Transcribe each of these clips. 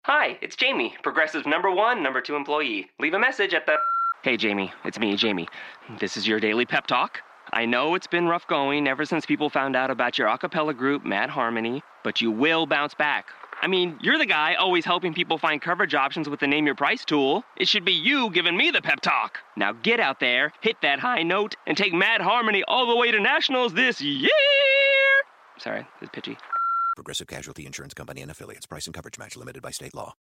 Hi, it's Jamie, Progressive's number 2 employee. Leave a message at the... Hey, Jamie, it's me, Jamie. This is your daily pep talk. I know it's been rough going ever since people found out about your a cappella group, Mad Harmony, but you will bounce back. I mean, you're the guy always helping people find coverage options with the Name Your Price tool. It should be you giving me the pep talk. Now get out there, hit that high note, and take Mad Harmony all the way to nationals this year! Sorry, it's pitchy. Progressive Casualty Insurance Company and Affiliates. Price and coverage match limited by state law.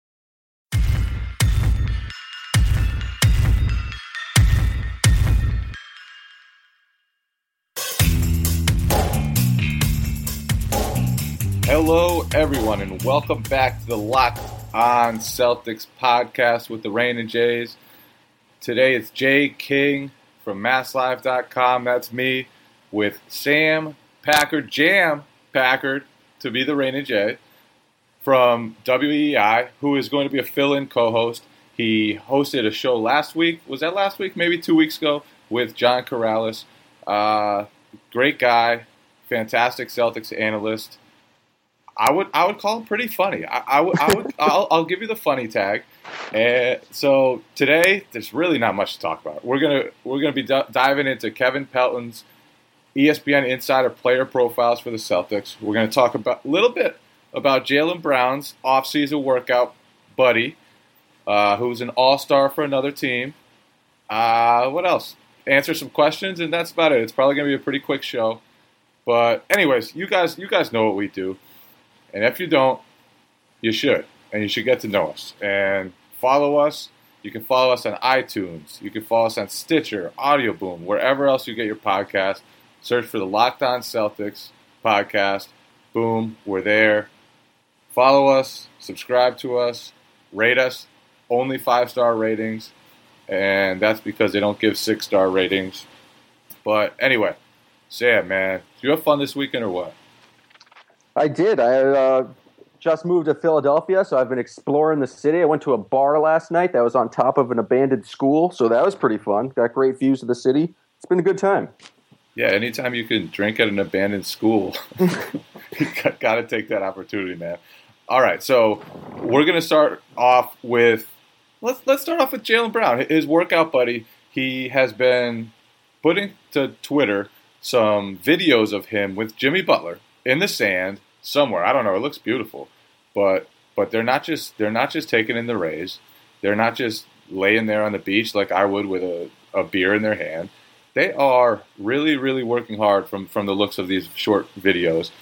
Hello, everyone, and welcome back to the Locked On Celtics podcast with the Rain and Jays. Today it's Jay King from MassLive.com. That's me with Sam Packard, Jam Packard, to be the Rain and Jay, from WEEI, who is going to be a fill-in co-host. He hosted a show last week. Was that last week? Maybe 2 weeks ago with John Corrales. Great guy, fantastic Celtics analyst. I would call him pretty funny. I'll give you the funny tag. So today, there's really not much to talk about. We're gonna be diving into Kevin Pelton's ESPN Insider player profiles for the Celtics. We're going to talk a little bit about Jaylen Brown's offseason workout buddy, who's an all-star for another team. What else? Answer some questions, and that's about it. It's probably going to be a pretty quick show. But anyways, you guys know what we do. And if you don't, you should. And you should get to know us. And follow us. You can follow us on iTunes. You can follow us on Stitcher, Audio Boom, wherever else you get your podcast. Search for the Locked On Celtics podcast. Boom, we're there. Follow us, subscribe to us, rate us. Only 5-star ratings. And that's because they don't give 6-star ratings. But anyway, Sam, man, did you have fun this weekend or what? I did. I just moved to Philadelphia, so I've been exploring the city. I went to a bar last night that was on top of an abandoned school, so that was pretty fun. Got great views of the city. It's been a good time. Yeah, anytime you can drink at an abandoned school, you got to take that opportunity, man. All right, so we're going to start off with let's start off with Jaylen Brown, his workout buddy. He has been putting to Twitter some videos of him with Jimmy Butler in the sand somewhere. I don't know. It looks beautiful, but they're not just taking in the rays. They're not just laying there on the beach like I would with a beer in their hand. They are really, really working hard from the looks of these short videos.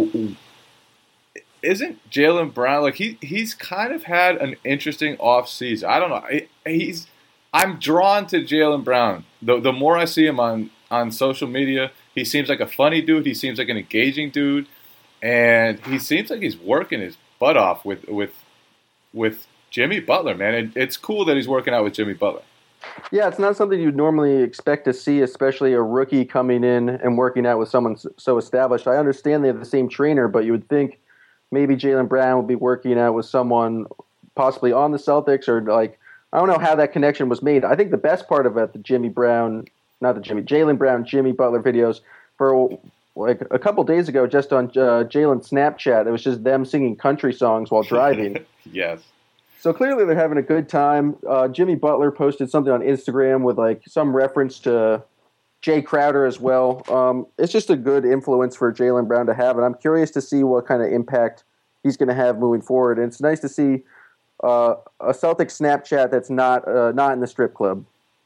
Isn't Jaylen Brown, like he's kind of had an interesting off season? I don't know. I'm drawn to Jaylen Brown. The more I see him on social media, he seems like a funny dude. He seems like an engaging dude, and he seems like he's working his butt off with Jimmy Butler. Man, it's cool that he's working out with Jimmy Butler. Yeah, it's not something you'd normally expect to see, especially a rookie coming in and working out with someone so established. I understand they have the same trainer, but you would think maybe Jaylen Brown would be working out with someone possibly on the Celtics, or like, I don't know how that connection was made. I think the best part about the Jaylen Brown, Jimmy Butler videos, for like a couple days ago, just on Jaylen's Snapchat, it was just them singing country songs while driving. Yes. So clearly they're having a good time. Jimmy Butler posted something on Instagram with like some reference to Jay Crowder as well. It's just a good influence for Jaylen Brown to have, and I'm curious to see what kind of impact he's going to have moving forward. And it's nice to see a Celtic Snapchat that's not in the strip club.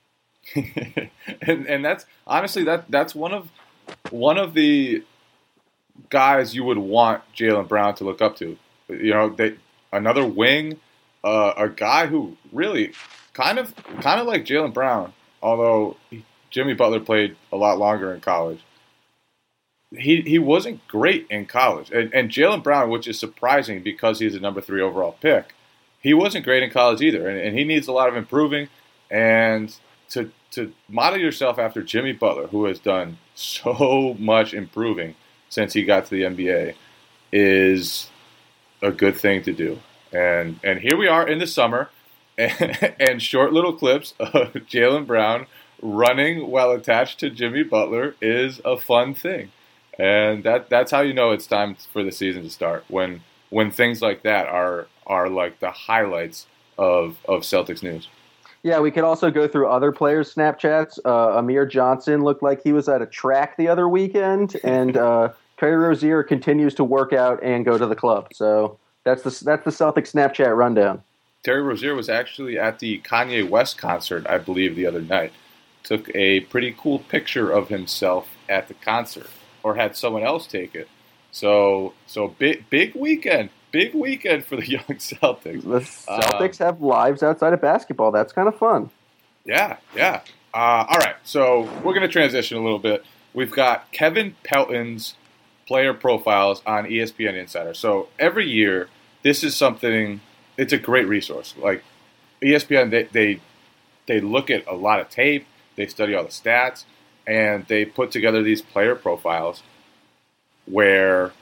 and that's honestly that's one of the guys you would want Jaylen Brown to look up to. You know, another wing. A guy who really kind of like Jaylen Brown, although Jimmy Butler played a lot longer in college. He wasn't great in college. And Jaylen Brown, which is surprising because he's a number 3 overall pick, he wasn't great in college either. And he needs a lot of improving. And to model yourself after Jimmy Butler, who has done so much improving since he got to the NBA, is a good thing to do. And here we are in the summer, and short little clips of Jaylen Brown running while attached to Jimmy Butler is a fun thing. And that's how you know it's time for the season to start, when things like that are are like the highlights of Celtics news. Yeah, we could also go through other players' Snapchats. Amir Johnson looked like he was at a track the other weekend, and Terry Rozier continues to work out and go to the club. So that's the Celtics Snapchat rundown. Terry Rozier was actually at the Kanye West concert, I believe, the other night. Took a pretty cool picture of himself at the concert, or had someone else take it. So big weekend for the young Celtics. The Celtics have lives outside of basketball. That's kind of fun. Yeah. All right, so we're going to transition a little bit. We've got Kevin Pelton's player profiles on ESPN Insider. So every year, this is something. It's a great resource. Like ESPN, they look at a lot of tape. They study all the stats, and they put together these player profiles where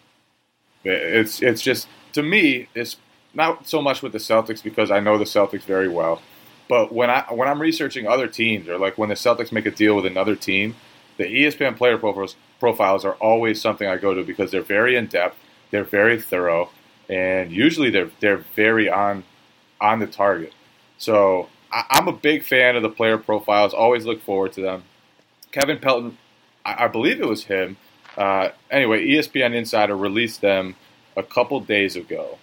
it's just, to me, it's not so much with the Celtics because I know the Celtics very well, but when I'm researching other teams, or like when the Celtics make a deal with another team, the ESPN player profiles are always something I go to because they're very in depth, they're very thorough, and usually they're very on the target. So I'm a big fan of the player profiles. Always look forward to them. Kevin Pelton, I believe it was him. Anyway, ESPN Insider released them a couple days ago.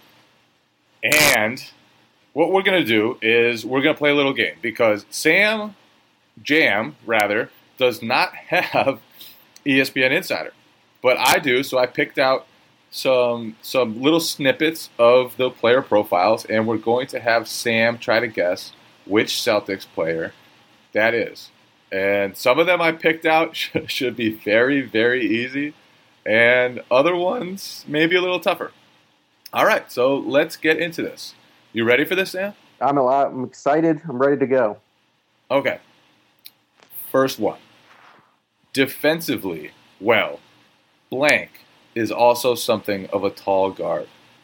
And what we're going to do is we're going to play a little game because Sam Jam, does not have ESPN Insider. But I do, so I picked out some little snippets of the player profiles, and we're going to have Sam try to guess which Celtics player that is. And some of them I picked out should be very, very easy, and other ones maybe a little tougher. All right, so let's get into this. You ready for this, Sam? I'm excited. I'm ready to go. Okay. First one. Defensively, well, blank is also something of a tall guard.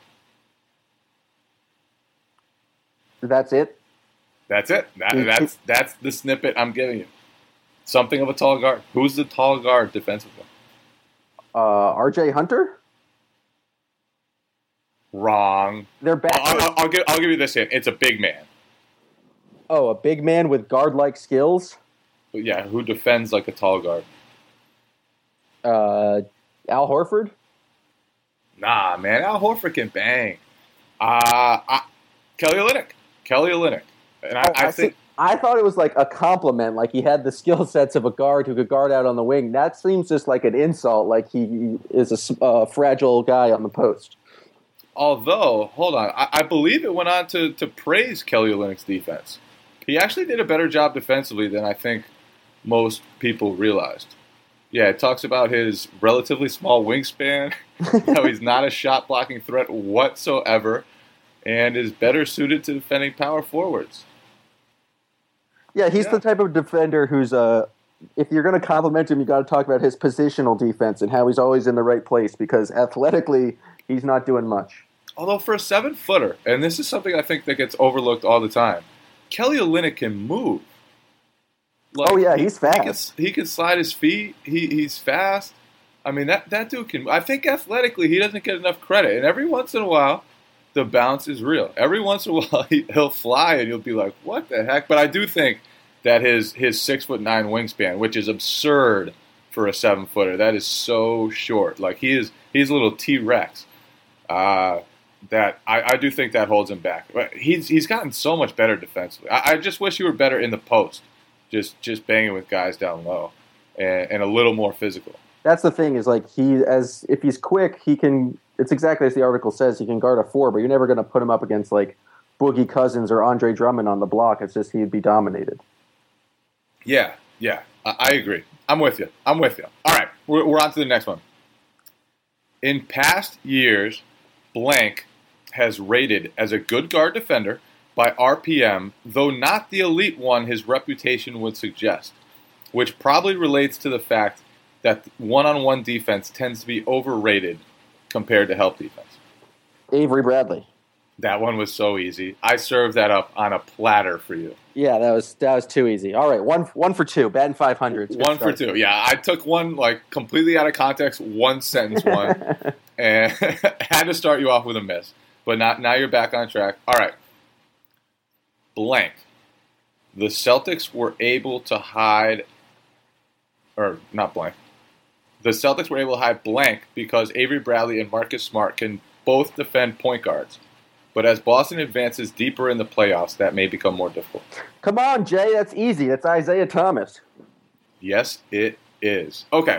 That's it? That's it. That's the snippet I'm giving you. Something of a tall guard. Who's the tall guard defensively? R.J. Hunter? Wrong. They're back. I'll give you this hint. It's a big man. Oh, a big man with guard-like skills? But yeah, who defends like a tall guard? Al Horford? Nah, man. Al Horford can bang. Kelly Olynyk. And I think... I thought it was like a compliment, like he had the skill sets of a guard who could guard out on the wing. That seems just like an insult, like he is a fragile guy on the post. Although, hold on, I believe it went on to praise Kelly Olynyk's defense. He actually did a better job defensively than I think most people realized. Yeah, it talks about his relatively small wingspan, how he's not a shot-blocking threat whatsoever, and is better suited to defending power forwards. Yeah, he's the type of defender who's, if you're going to compliment him, you got to talk about his positional defense and how he's always in the right place because athletically, he's not doing much. Although for a 7-footer, and this is something I think that gets overlooked all the time, Kelly Olynyk can move. Like, oh, yeah, he's fast. He can slide his feet. He's fast. I mean, that dude can... I think athletically, he doesn't get enough credit. And every once in a while, the bounce is real. Every once in a while, he'll fly, and you'll be like, what the heck? But I do think that his 6'9" wingspan, which is absurd for a 7-footer, that is so short. Like, he's a little T-Rex. That I do think that holds him back. But he's gotten so much better defensively. I just wish he were better in the post, just banging with guys down low, and a little more physical. That's the thing is like if he's quick, he can. It's exactly as the article says. He can guard a 4, but you're never going to put him up against like Boogie Cousins or Andre Drummond on the block. It's just he'd be dominated. Yeah, I agree. I'm with you. All right, we're on to the next one. In past years, blank has rated as a good guard defender by RPM, though not the elite one his reputation would suggest, which probably relates to the fact that one-on-one defense tends to be overrated compared to help defense. Avery Bradley. That one was so easy. I served that up on a platter for you. Yeah, that was too easy. All right, one for two. Batting 500. One for two. Yeah, I took one like completely out of context, one sentence one, and had to start you off with a miss. But now you're back on track. All right. Blank. The Celtics were able to hide, or not blank. The Celtics were able to hide blank because Avery Bradley and Marcus Smart can both defend point guards. But as Boston advances deeper in the playoffs, that may become more difficult. Come on, Jay. That's easy. That's Isaiah Thomas. Yes, it is. Okay.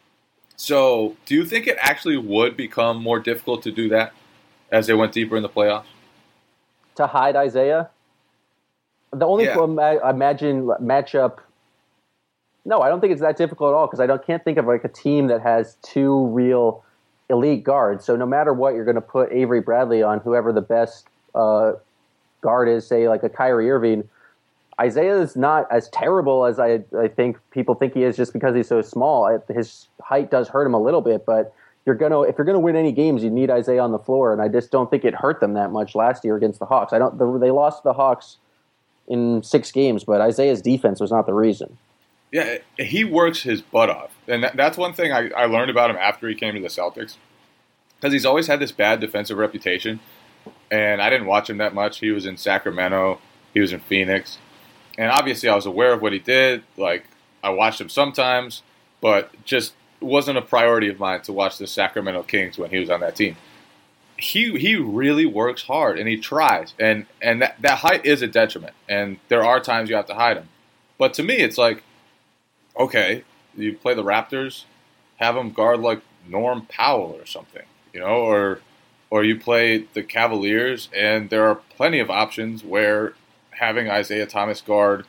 So, do you think it actually would become more difficult to do that as they went deeper in the playoffs? To hide Isaiah? The only I imagine matchup. No, I don't think it's that difficult at all because can't think of like a team that has two real elite guards. So no matter what, you're going to put Avery Bradley on whoever the best guard is, say like a Kyrie Irving. Isaiah is not as terrible as I think people think he is just because he's so small. His height does hurt him a little bit, but if you're gonna win any games, you need Isaiah on the floor, and I just don't think it hurt them that much last year against the Hawks. They lost the Hawks in 6 games, but Isaiah's defense was not the reason. Yeah, he works his butt off. And that's one thing I learned about him after he came to the Celtics. Because he's always had this bad defensive reputation. And I didn't watch him that much. He was in Sacramento. He was in Phoenix. And obviously I was aware of what he did. Like, I watched him sometimes. But just wasn't a priority of mine to watch the Sacramento Kings when he was on that team. He really works hard, and he tries. And that height is a detriment. And there are times you have to hide him. But to me, it's like, okay, you play the Raptors, have them guard like Norm Powell or something, or you play the Cavaliers, and there are plenty of options where having Isaiah Thomas guard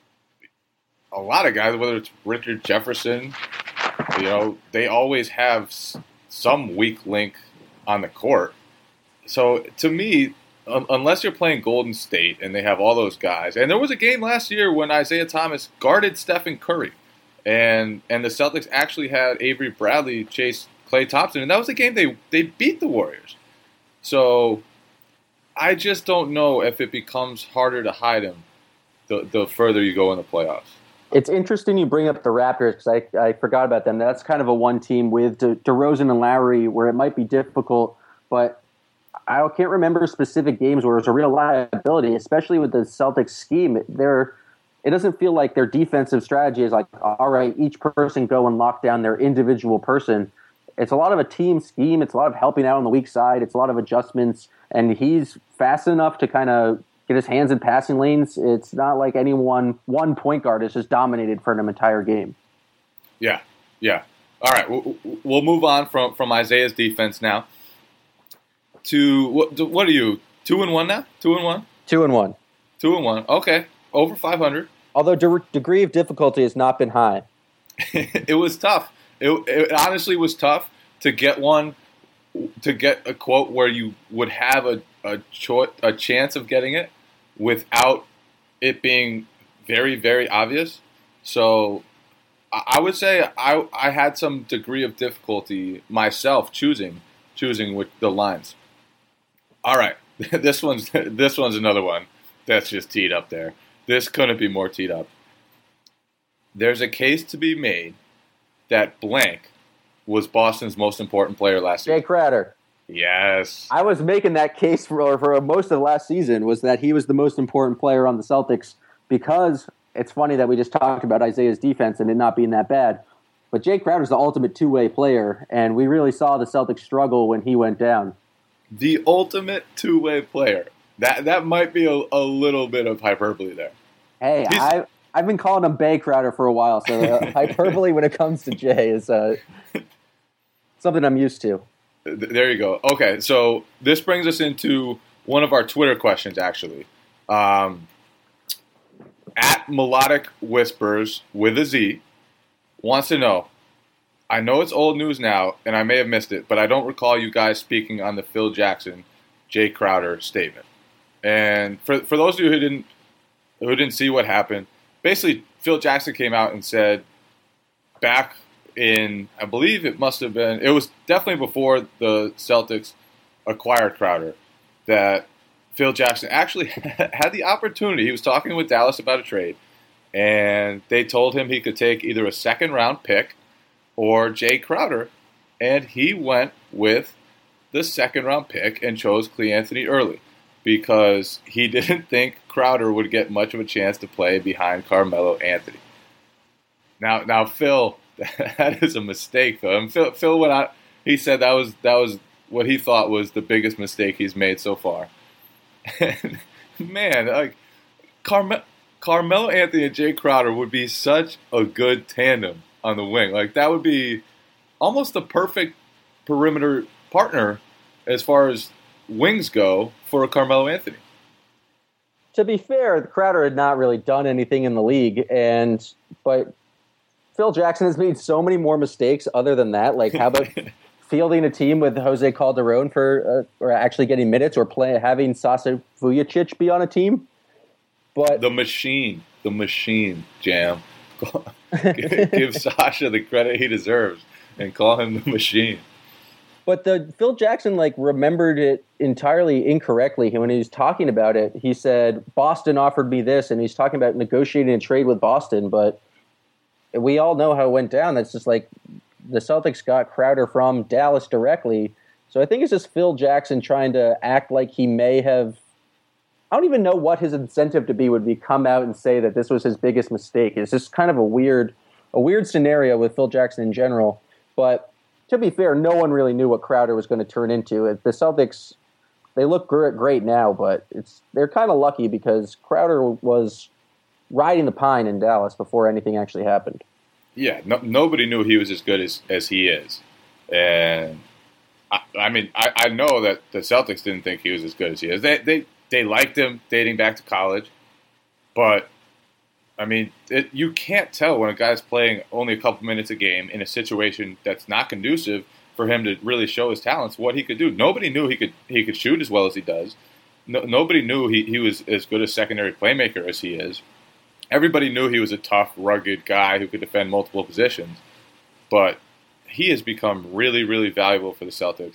a lot of guys, whether it's Richard Jefferson, they always have some weak link on the court. So to me, unless you're playing Golden State and they have all those guys, and there was a game last year when Isaiah Thomas guarded Stephen Curry. And the Celtics actually had Avery Bradley chase Klay Thompson, and that was a game they beat the Warriors. So I just don't know if it becomes harder to hide him the further you go in the playoffs. It's interesting you bring up the Raptors because I forgot about them. That's kind of a one team with DeRozan and Lowry where it might be difficult, but I can't remember specific games where it was a real liability, especially with the Celtics scheme. It doesn't feel like their defensive strategy is like, all right, each person go and lock down their individual person. It's a lot of a team scheme. It's a lot of helping out on the weak side. It's a lot of adjustments. And he's fast enough to kind of get his hands in passing lanes. It's not like one point guard is just dominated for an entire game. Yeah. All right, we'll move on from Isaiah's defense now to, what are you, 2-1 now? 2-1? 2-1. 2-1, okay. Over 500. Although degree of difficulty has not been high. It was tough. It honestly was tough to get a quote where you would have a chance of getting it without it being very, very obvious. So I would say I had some degree of difficulty myself choosing with the lines. All right, this one's another one that's just teed up there. This couldn't be more teed up. There's a case to be made that blank was Boston's most important player last year. Jay Crowder. Yes. I was making that case for most of last season was that he was the most important player on the Celtics because it's funny that we just talked about Isaiah's defense and it not being that bad. But Jay Crowder's the ultimate two-way player, and we really saw the Celtics struggle when he went down. The ultimate two-way player. That might be a little bit of hyperbole there. Hey, I've been calling him Bay Crowder for a while, so hyperbole when it comes to Jay is something I'm used to. There you go. Okay, so this brings us into one of our Twitter questions, actually. At Melodic Whispers with a Z wants to know, I know it's old news now, and I may have missed it, but I don't recall you guys speaking on the Phil Jackson, Jay Crowder statement. And for those of you who didn't see what happened, basically Phil Jackson came out and said back in, I believe it was definitely before the Celtics acquired Crowder, that Phil Jackson actually had the opportunity. He was talking with Dallas about a trade, and they told him he could take either a second-round pick or Jay Crowder, and he went with the second-round pick and chose Cleanthony early because he didn't think Crowder would get much of a chance to play behind Carmelo Anthony. Now, Phil, that is a mistake, though. And Phil went out. He said that was what he thought was the biggest mistake he's made so far. And, man, like Carmelo Anthony and Jay Crowder would be such a good tandem on the wing. Like, that would be almost the perfect perimeter partner as far as wings go for a Carmelo Anthony. To be fair, Crowder had not really done anything in the league, but Phil Jackson has made so many more mistakes other than that. Like, how about fielding a team with Jose Calderon or actually getting minutes, or having Sasa Vujacic be on a team? But the machine, Jam. Give Sasha the credit he deserves and call him the machine. But Phil Jackson remembered it entirely incorrectly. When he was talking about it, he said Boston offered me this, and he's talking about negotiating a trade with Boston. But we all know how it went down. That's just like the Celtics got Crowder from Dallas directly. So I think it's just Phil Jackson trying to act like he may have. I don't even know what his incentive to be would be. Come out and say that this was his biggest mistake. It's just kind of a weird scenario with Phil Jackson in general. But to be fair, no one really knew what Crowder was going to turn into. The Celtics, they look great now, but they're kind of lucky because Crowder was riding the pine in Dallas before anything actually happened. Yeah, nobody knew he was as good as he is. And, I mean, I know that the Celtics didn't think he was as good as he is. They liked him dating back to college, but, I mean, you can't tell when a guy's playing only a couple minutes a game in a situation that's not conducive for him to really show his talents, what he could do. Nobody knew he could shoot as well as he does. Nobody knew he was as good a secondary playmaker as he is. Everybody knew he was a tough, rugged guy who could defend multiple positions, but he has become really, really valuable for the Celtics.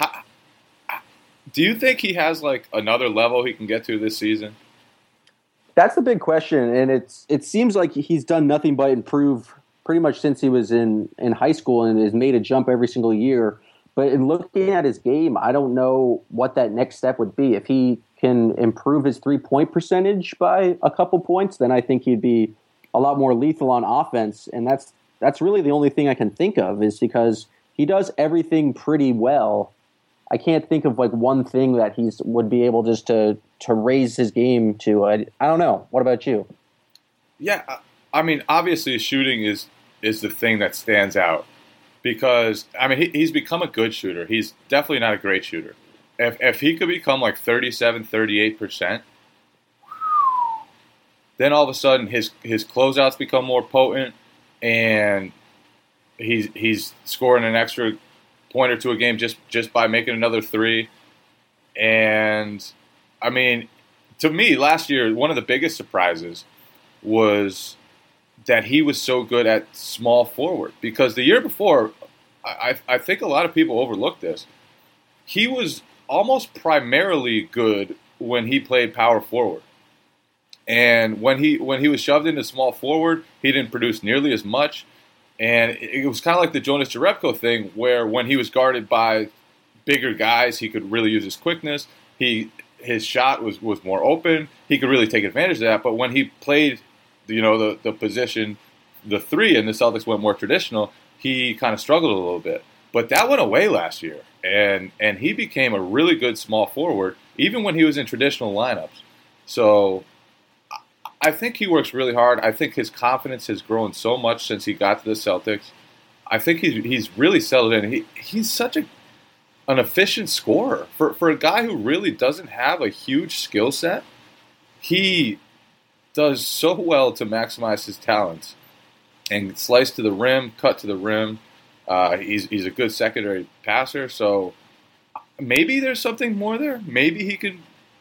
Do you think he has another level he can get to this season? That's the big question, and it seems like he's done nothing but improve pretty much since he was in high school and has made a jump every single year. But in looking at his game, I don't know what that next step would be. If he can improve his three-point percentage by a couple points, then I think he'd be a lot more lethal on offense, and that's really the only thing I can think of, is because he does everything pretty well. I can't think of one thing that he would be able just to raise his game to. I don't know. What about you? Yeah, I mean, obviously shooting is the thing that stands out because, I mean, he's become a good shooter. He's definitely not a great shooter. If he could become 37, 38%, then all of a sudden his closeouts become more potent and he's scoring an extra point or two a game just by making another three. And, I mean, to me, last year, one of the biggest surprises was that he was so good at small forward. Because the year before, I think a lot of people overlooked this. He was almost primarily good when he played power forward. And when he was shoved into small forward, he didn't produce nearly as much. And it was kind of like the Jonas Jerebko thing, where when he was guarded by bigger guys, he could really use his quickness. His shot was more open. He could really take advantage of that. But when he played, the position, the three, and the Celtics went more traditional, he kind of struggled a little bit. But that went away last year, and he became a really good small forward, even when he was in traditional lineups. So I think he works really hard. I think his confidence has grown so much since he got to the Celtics. I think he's really settled in. He's such an efficient scorer. For a guy who really doesn't have a huge skill set, he does so well to maximize his talents and slice to the rim, cut to the rim. He's a good secondary passer, so maybe there's something more there. Maybe he could,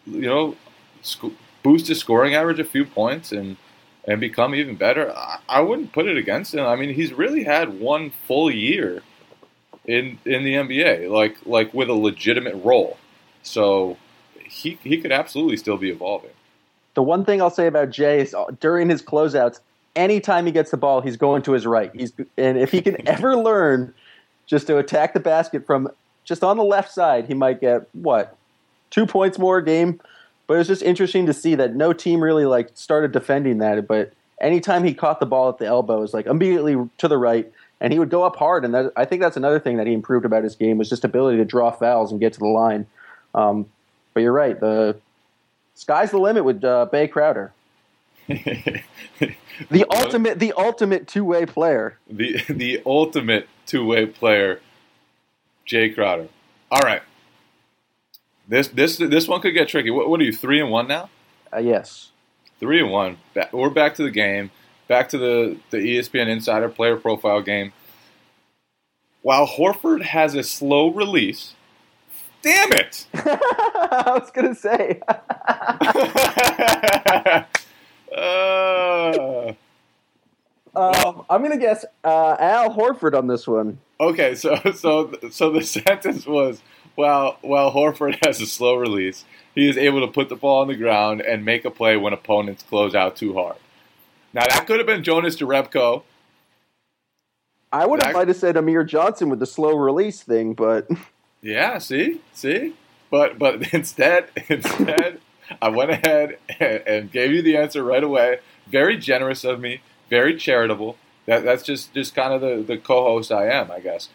boost his scoring average a few points and become even better. I wouldn't put it against him. I mean, he's really had one full year in the NBA, like with a legitimate role. So he could absolutely still be evolving. The one thing I'll say about Jay is during his closeouts, anytime he gets the ball, he's going to his right. And if he can ever learn just to attack the basket from just on the left side, he might get, 2 points more a game? But it was just interesting to see that no team really like started defending that. But anytime he caught the ball at the elbow, it was like immediately to the right, and he would go up hard. And I think that's another thing that he improved about his game was just ability to draw fouls and get to the line. But you're right, the sky's the limit with Bay Crowder. the ultimate two-way player. The ultimate two-way player, Jay Crowder. All right. This one could get tricky. What are you, 3-1 now? Yes. 3-1. We're back to the game. Back to the ESPN Insider Player Profile game. While Horford has a slow release, damn it! I was gonna say. I'm gonna guess Al Horford on this one. Okay, so the sentence was, while Horford has a slow release, he is able to put the ball on the ground and make a play when opponents close out too hard. Now, that could have been Jonas Jerebko. I would have might have said Amir Johnson with the slow release thing, but... Yeah, see? But instead, I went ahead and gave you the answer right away. Very generous of me, very charitable. That's just kind of the co-host I am, I guess.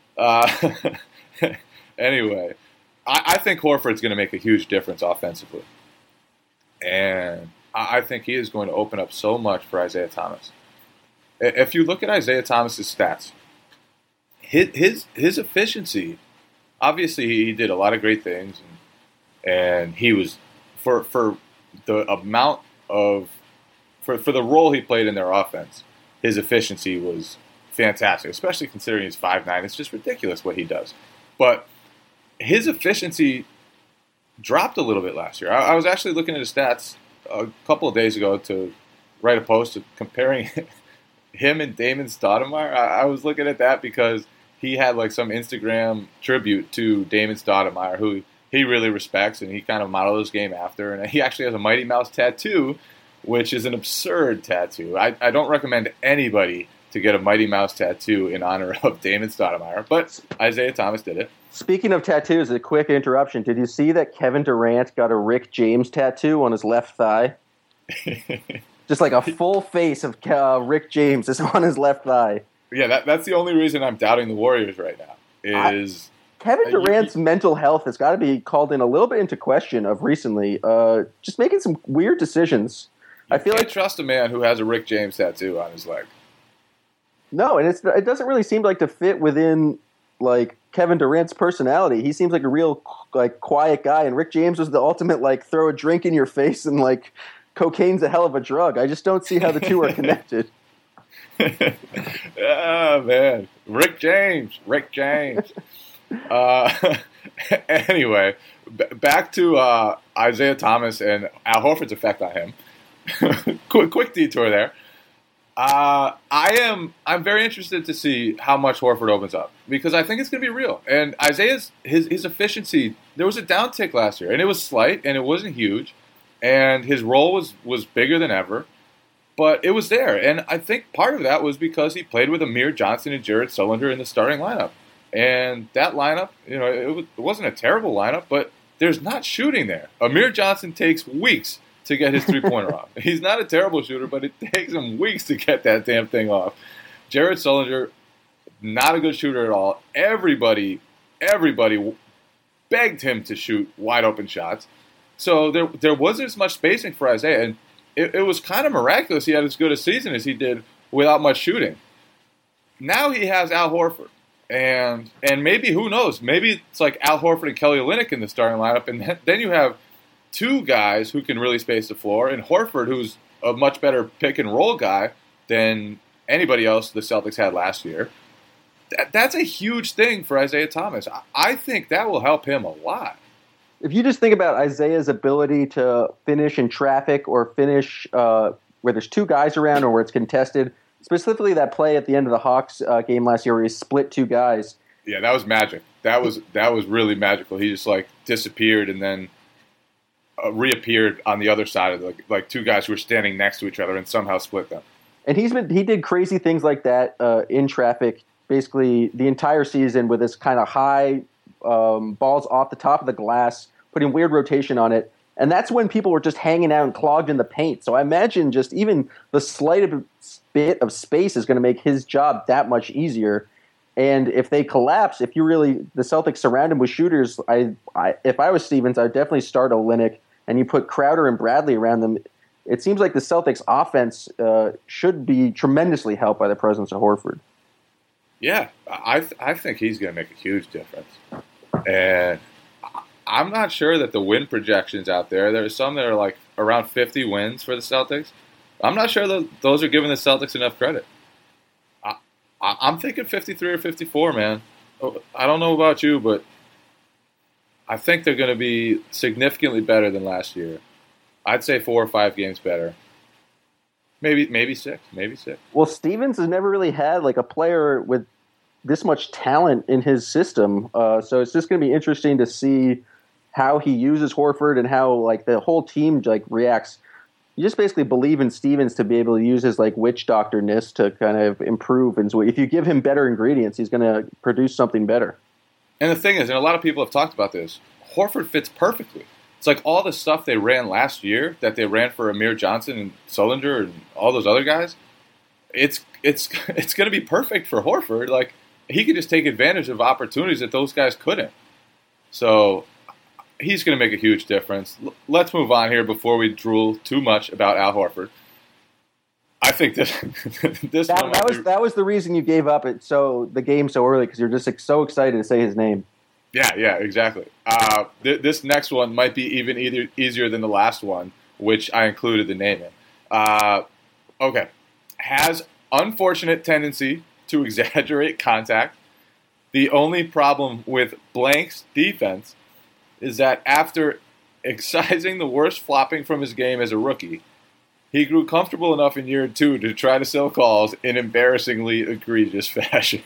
Anyway, I think Horford's going to make a huge difference offensively. And I think he is going to open up so much for Isaiah Thomas. If you look at Isaiah Thomas's stats, his efficiency, obviously he did a lot of great things, and he was for the amount of for the role he played in their offense, his efficiency was fantastic, especially considering he's 5'9". It's just ridiculous what he does. But his efficiency dropped a little bit last year. I was actually looking at his stats a couple of days ago to write a post comparing him and Damon Stoudemire. I was looking at that because he had like some Instagram tribute to Damon Stoudemire, who he really respects, and he kind of modeled his game after. And he actually has a Mighty Mouse tattoo, which is an absurd tattoo. I don't recommend anybody to get a Mighty Mouse tattoo in honor of Damon Stoudemire, but Isaiah Thomas did it. Speaking of tattoos, a quick interruption. Did you see that Kevin Durant got a Rick James tattoo on his left thigh? Just like a full face of Rick James is on his left thigh. Yeah, that's the only reason I'm doubting the Warriors right now. Kevin Durant's mental health has got to be called in a little bit into question of recently. Just making some weird decisions. I feel like trust a man who has a Rick James tattoo on his leg. No, and it doesn't really seem like to fit within like Kevin Durant's personality. He seems like a real like quiet guy, and Rick James was the ultimate like throw a drink in your face and like cocaine's a hell of a drug. I just don't see how the two are connected. Oh man, Rick James. Anyway, back to Isaiah Thomas and Al Horford's effect on him. quick detour there. I'm very interested to see how much Horford opens up, because I think it's going to be real. And Isaiah's his efficiency, there was a downtick last year, and it was slight, and it wasn't huge, and his role was bigger than ever, but it was there. And I think part of that was because he played with Amir Johnson and Jared Sullinger in the starting lineup. And that lineup, it wasn't a terrible lineup, but there's not shooting there. Amir Johnson takes weeks to get his three-pointer off. He's not a terrible shooter, but it takes him weeks to get that damn thing off. Jared Sullinger, not a good shooter at all. Everybody begged him to shoot wide-open shots. So there wasn't as much spacing for Isaiah, and it was kind of miraculous he had as good a season as he did without much shooting. Now he has Al Horford. And maybe, who knows, maybe it's like Al Horford and Kelly Olynyk in the starting lineup, and then you have two guys who can really space the floor, and Horford, who's a much better pick-and-roll guy than anybody else the Celtics had last year. That's a huge thing for Isaiah Thomas. I think that will help him a lot. If you just think about Isaiah's ability to finish in traffic or finish where there's two guys around or where it's contested, specifically that play at the end of the Hawks game last year where he split two guys. Yeah, that was magic. That was really magical. He just like disappeared and then reappeared on the other side of like two guys who were standing next to each other and somehow split them. And he did crazy things like that in traffic basically the entire season with this kind of high balls off the top of the glass, putting weird rotation on it. And that's when people were just hanging out and clogged in the paint. So I imagine just even the slightest bit of space is going to make his job that much easier. And if they collapse, the Celtics surround him with shooters, if I was Stevens, I'd definitely start Olynyk, and you put Crowder and Bradley around them. It seems like the Celtics offense should be tremendously helped by the presence of Horford. Yeah, I think he's going to make a huge difference. And I'm not sure that the win projections out there's some that are like around 50 wins for the Celtics. I'm not sure that those are giving the Celtics enough credit. I'm thinking 53 or 54, man. I don't know about you, but I think they're going to be significantly better than last year. I'd say 4 or 5 games better. Maybe 6. Well, Stevens has never really had like a player with this much talent in his system, so it's just going to be interesting to see how he uses Horford and how like the whole team like reacts. You just basically believe in Stevens to be able to use his like witch doctorness to kind of improve. And so if you give him better ingredients, he's going to produce something better. And the thing is, and a lot of people have talked about this, Horford fits perfectly. It's like all the stuff they ran last year that they ran for Amir Johnson and Sullinger and all those other guys. It's going to be perfect for Horford. Like he could just take advantage of opportunities that those guys couldn't. So he's going to make a huge difference. Let's move on here before we drool too much about Al Horford. I think that was the reason you gave up the game so early, because you're just so excited to say his name. Yeah, exactly. This next one might be even easier than the last one, which I included the name in. Okay. Has unfortunate tendency to exaggerate contact. The only problem with Blank's defense is that after excising the worst flopping from his game as a rookie, he grew comfortable enough in year 2 to try to sell calls in embarrassingly egregious fashion.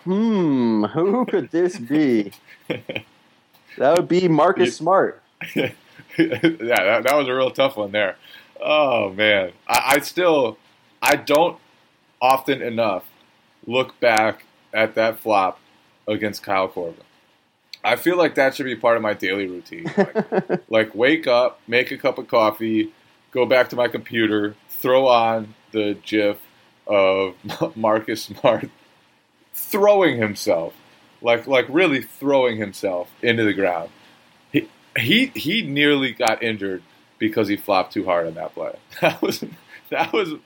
Who could this be? That would be Marcus Smart. Yeah, that was a real tough one there. Oh, man. I don't often enough look back at that flop against Kyle Korver. I feel like that should be part of my daily routine. Like wake up, make a cup of coffee, go back to my computer, throw on the GIF of Marcus Smart throwing himself, like really throwing himself into the ground. He nearly got injured because he flopped too hard on that play. That was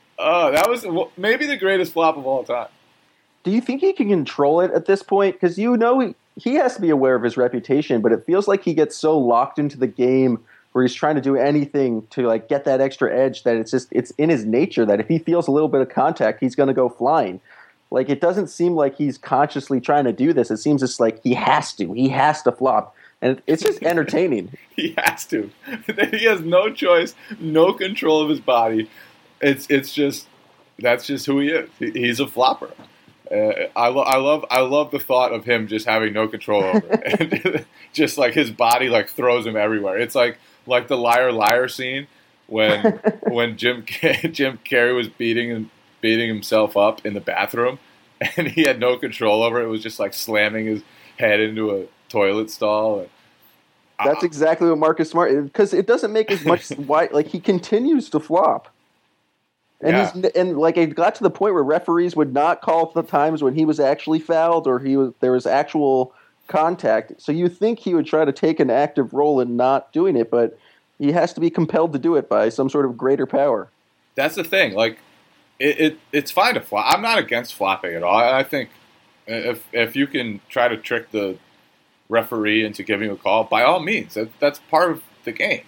maybe the greatest flop of all time. Do you think he can control it at this point? Because he has to be aware of his reputation, but it feels like he gets so locked into the game where he's trying to do anything to like get that extra edge that it's in his nature that if he feels a little bit of contact, he's going to go flying. Like it doesn't seem like he's consciously trying to do this. It seems just like he has to flop. And it's just entertaining. He has to. He has no choice, no control of his body. It's just that's just who he is. He's a flopper. I love the thought of him just having no control over it. And just like his body like throws him everywhere. It's like the Liar Liar scene when Jim Carrey was beating himself up in the bathroom and he had no control over it. It was just like slamming his head into a toilet stall. That's exactly what Marcus Smart is, because it doesn't make as much like he continues to flop. And it got to the point where referees would not call the times when he was actually fouled or there was actual contact. So you think he would try to take an active role in not doing it, but he has to be compelled to do it by some sort of greater power. That's the thing. Like it's fine to flop. I'm not against flopping at all. I think if you can try to trick the referee into giving a call, by all means, that's part of the game.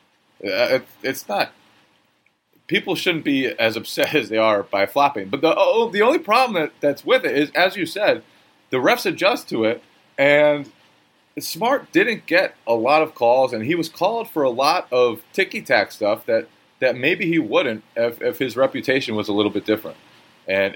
It's not. People shouldn't be as upset as they are by flopping. But the only problem that's with it is, as you said, the refs adjust to it, and Smart didn't get a lot of calls, and he was called for a lot of ticky-tack stuff that maybe he wouldn't if his reputation was a little bit different. And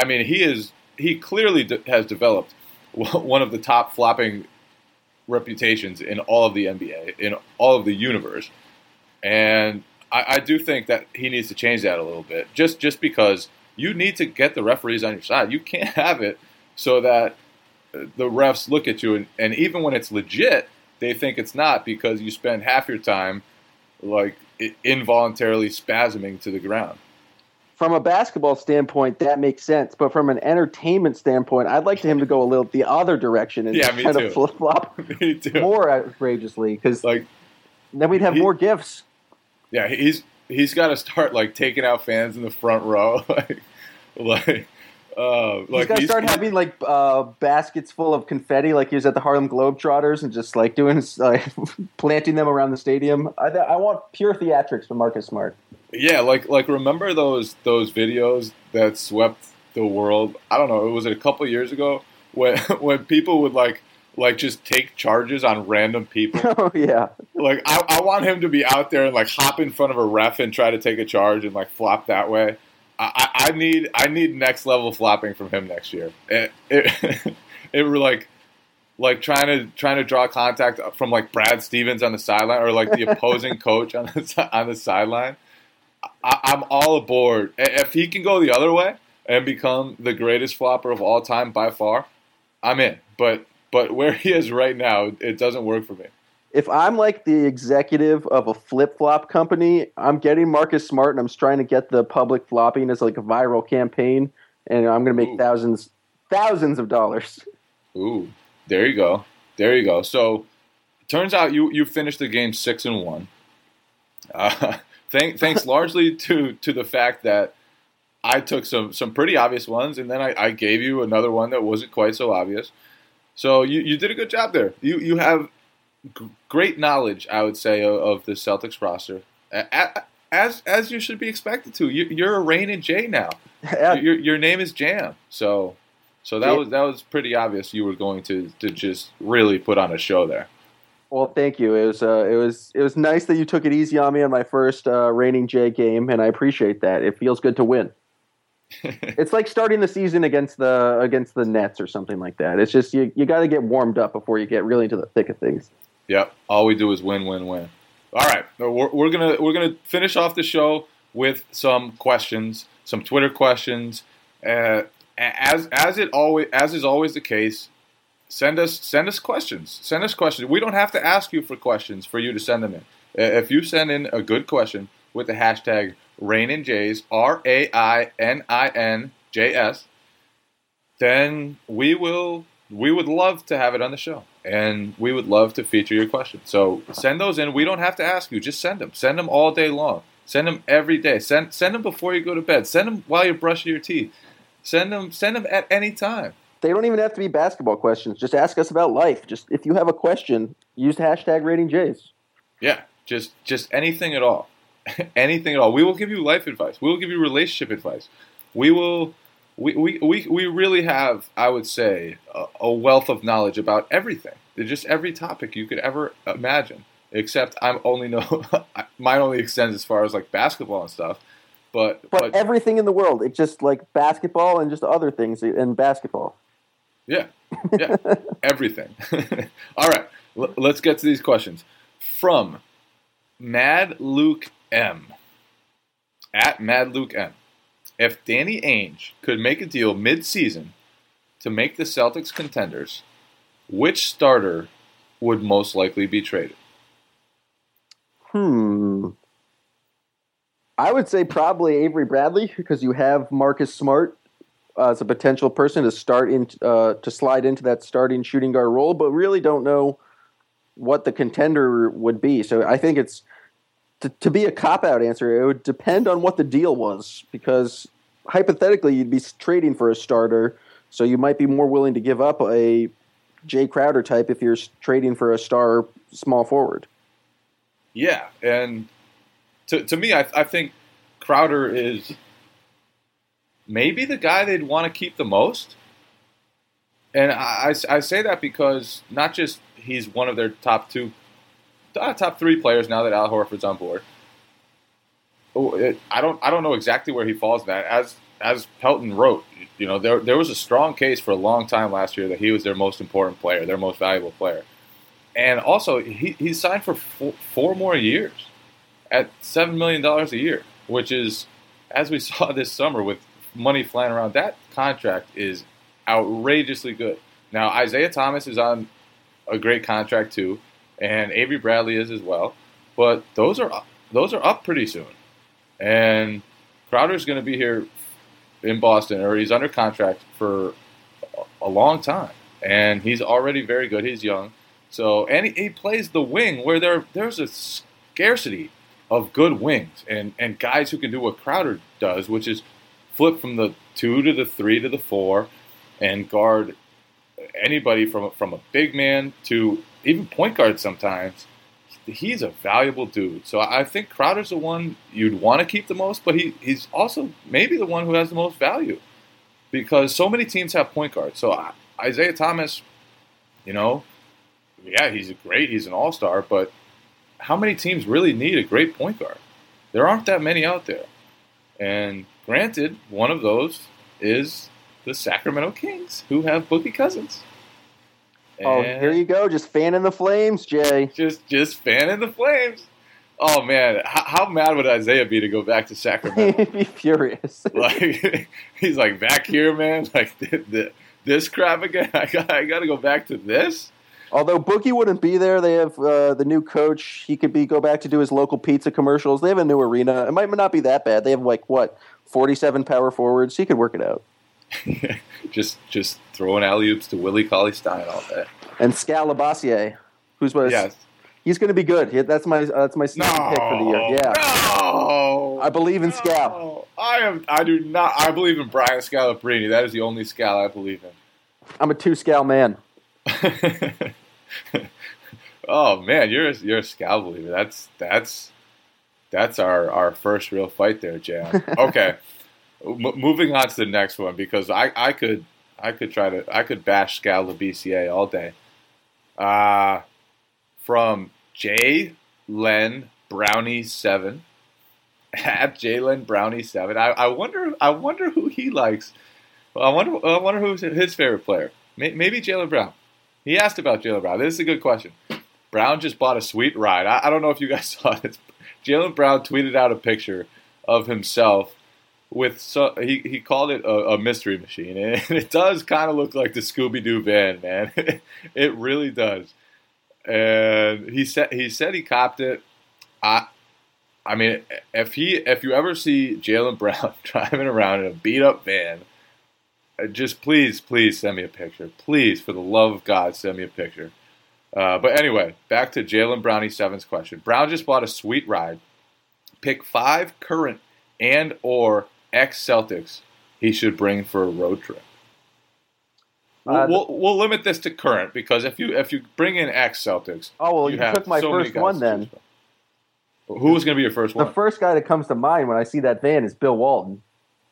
he clearly has developed one of the top flopping reputations in all of the NBA, in all of the universe, and I do think that he needs to change that a little bit, just because you need to get the referees on your side. You can't have it so that the refs look at you, and even when it's legit, they think it's not because you spend half your time like involuntarily spasming to the ground. From a basketball standpoint, that makes sense. But from an entertainment standpoint, I'd like him to go a little the other direction and kind of flip-flop more outrageously, because like, then we'd have more gifs. Yeah, he's got to start like taking out fans in the front row, he's got to start having like baskets full of confetti, like he was at the Harlem Globetrotters, and just like doing planting them around the stadium. I want pure theatrics from Marcus Smart. Yeah, like remember those videos that swept the world? I don't know. Was it a couple of years ago when people would like just take charges on random people? Oh yeah. Like I want him to be out there and like hop in front of a ref and try to take a charge and like flop that way. I need next level flopping from him next year. It were like trying to draw contact from like Brad Stevens on the sideline or like the opposing coach on the sideline. I'm all aboard. If he can go the other way and become the greatest flopper of all time by far, I'm in. But where he is right now, it doesn't work for me. If I'm like the executive of a flip-flop company, I'm getting Marcus Smart and I'm trying to get the public flopping as like a viral campaign, and I'm going to make thousands of dollars. Ooh, there you go. So, turns out you finished the game 6-1. Thanks largely to the fact that I took some pretty obvious ones, and then I gave you another one that wasn't quite so obvious. So you did a good job there. You have great knowledge, I would say, of the Celtics roster, as you should be expected to. You're a Rain and Jay now. Your name is Jam. So that was pretty obvious. You were going to just really put on a show there. Well, thank you. It was nice that you took it easy on me on my first Reigning Jay game, and I appreciate that. It feels good to win. It's like starting the season against the Nets or something like that. It's just you got to get warmed up before you get really into the thick of things. Yep. All we do is win, win, win. All right, we're gonna finish off the show with some questions, some Twitter questions. As is always the case. Send us questions. Send us questions. We don't have to ask you for questions for you to send them in. If you send in a good question with the hashtag RaininJs, RAININJS, then we would love to have it on the show, and we would love to feature your question. So send those in. We don't have to ask you. Just send them. Send them all day long. Send them every day. Send them before you go to bed. Send them while you're brushing your teeth. Send them at any time. They don't even have to be basketball questions. Just ask us about life. Just if you have a question, use hashtag RaininJs. Yeah, just anything at all. Anything at all. We will give you life advice. We will give you relationship advice. We really have, I would say, a wealth of knowledge about everything. Just every topic you could ever imagine. Except mine only extends as far as like basketball and stuff. But everything in the world. It's just like basketball and just other things in basketball. Yeah, everything. All right, let's get to these questions. From Mad Luke M. At Mad Luke M. If Danny Ainge could make a deal mid-season to make the Celtics contenders, which starter would most likely be traded? I would say probably Avery Bradley, because you have Marcus Smart as a potential person to slide into that starting shooting guard role, but really don't know what the contender would be. So I think it's to be a cop-out answer. It would depend on what the deal was, because hypothetically you'd be trading for a starter, so you might be more willing to give up a Jay Crowder type if you're trading for a star small forward. Yeah, and to me, I think Crowder is maybe the guy they'd want to keep the most. And I say that because not just he's one of their top three players now that Al Horford's on board. I don't know exactly where he falls in that. As Pelton wrote, there was a strong case for a long time last year that he was their most important player, their most valuable player. And also, he signed for 4 more years at $7 million a year, which is, as we saw this summer with money flying around, that contract is outrageously good. Now, Isaiah Thomas is on a great contract too, and Avery Bradley is as well. But those are up pretty soon. And Crowder's going to be here in Boston, or he's under contract for a long time. And he's already very good. He's young. So, and he plays the wing where there's a scarcity of good wings and guys who can do what Crowder does, which is flip from the 2 to the 3 to the 4 and guard anybody from a big man to even point guard sometimes. He's a valuable dude. So I think Crowder's the one you'd want to keep the most, but he's also maybe the one who has the most value because so many teams have point guards. So Isaiah Thomas, yeah, he's an all-star, but how many teams really need a great point guard? There aren't that many out there. And granted, one of those is the Sacramento Kings, who have Boogie Cousins. Oh, here you go, just fanning the flames, Jay. Just fanning the flames. Oh man, how mad would Isaiah be to go back to Sacramento? He'd be furious. Like he's like, back here, man. Like this crap again. I got to go back to this. Although Boogie wouldn't be there, they have the new coach. He could go back to do his local pizza commercials. They have a new arena. It might not be that bad. They have 47 power forwards. He could work it out. just throwing alley-oops to Willie Cauley-Stein all day. And Skal Labissiere, yes. He's going to be good. That's my second pick for the year. Yeah. No. I believe in Skal. No. I do not. I believe in Brian Scalabrine. That is the only Skal I believe in. I'm a 2 Skal man. Oh man, you're a Skal believer. That's our first real fight there, Jan. Okay. Moving on to the next one because I could bash Skal Labissiere all day. From J Len Brownie 7 at J Len Brownie 7. I wonder who he likes. I wonder who's his favorite player. Maybe Jaylen Brown. He asked about Jaylen Brown. This is a good question. Brown just bought a sweet ride. I don't know if you guys saw this. Jaylen Brown tweeted out a picture of himself with he called it a mystery machine, and it does kind of look like the Scooby-Doo van, man. It really does. And he said he copped it. I mean, if you ever see Jaylen Brown driving around in a beat up van, just please send me a picture. Please, for the love of God, send me a picture. But anyway, back to Jaylen Brownie 7's question. Brown just bought a sweet ride. Pick 5 current and or ex-Celtics he should bring for a road trip. We'll limit this to current because if you bring in ex-Celtics, you took my first one then. Who was going to be your first one? The first guy that comes to mind when I see that van is Bill Walton.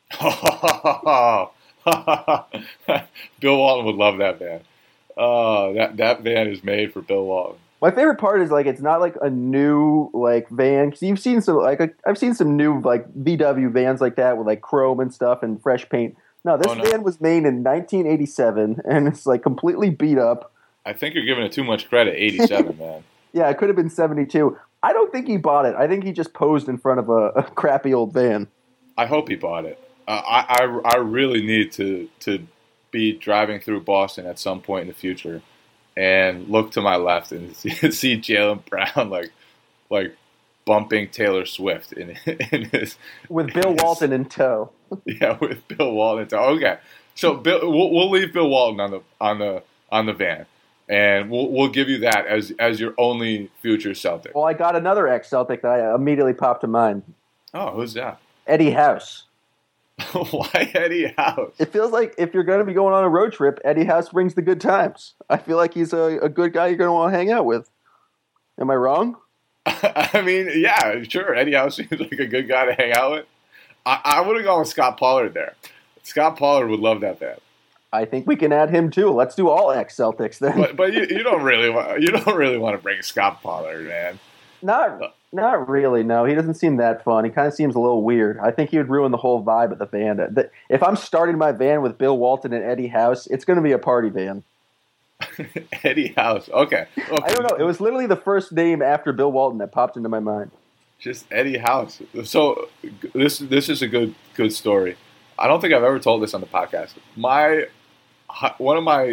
Bill Walton would love that van. That van is made for Bill Walton. My favorite part is it's not a new van because you've seen some I've seen some new VW vans like that with chrome and stuff and fresh paint. No, this van was made in 1987 and it's completely beat up. I think you're giving it too much credit. 87, man. Yeah, it could have been 72. I don't think he bought it. I think he just posed in front of a crappy old van. I hope he bought it. I really need to be driving through Boston at some point in the future and look to my left and see Jaylen Brown like bumping Taylor Swift in his with Bill Walton in tow. Yeah, with Bill Walton in tow. Okay, so we'll leave Bill Walton on the van, and we'll give you that as your only future Celtic. Well, I got another ex-Celtic that I immediately popped to mind. Oh, who's that? Eddie House. Why Eddie House? It feels like if you're going to be going on a road trip, Eddie House brings the good times. I feel like he's a good guy you're going to want to hang out with. Am I wrong? I mean, yeah, sure. Eddie House seems like a good guy to hang out with. I would have gone with Scott Pollard there. Scott Pollard would love that band. I think we can add him too. Let's do all ex-Celtics then. But you don't really want to bring Scott Pollard, man. Not really, no. He doesn't seem that fun. He kind of seems a little weird. I think he would ruin the whole vibe of the van. If I'm starting my van with Bill Walton and Eddie House, it's going to be a party van. Eddie House. Okay. I don't know. It was literally the first name after Bill Walton that popped into my mind. Just Eddie House. So this is a good story. I don't think I've ever told this on the podcast. One of my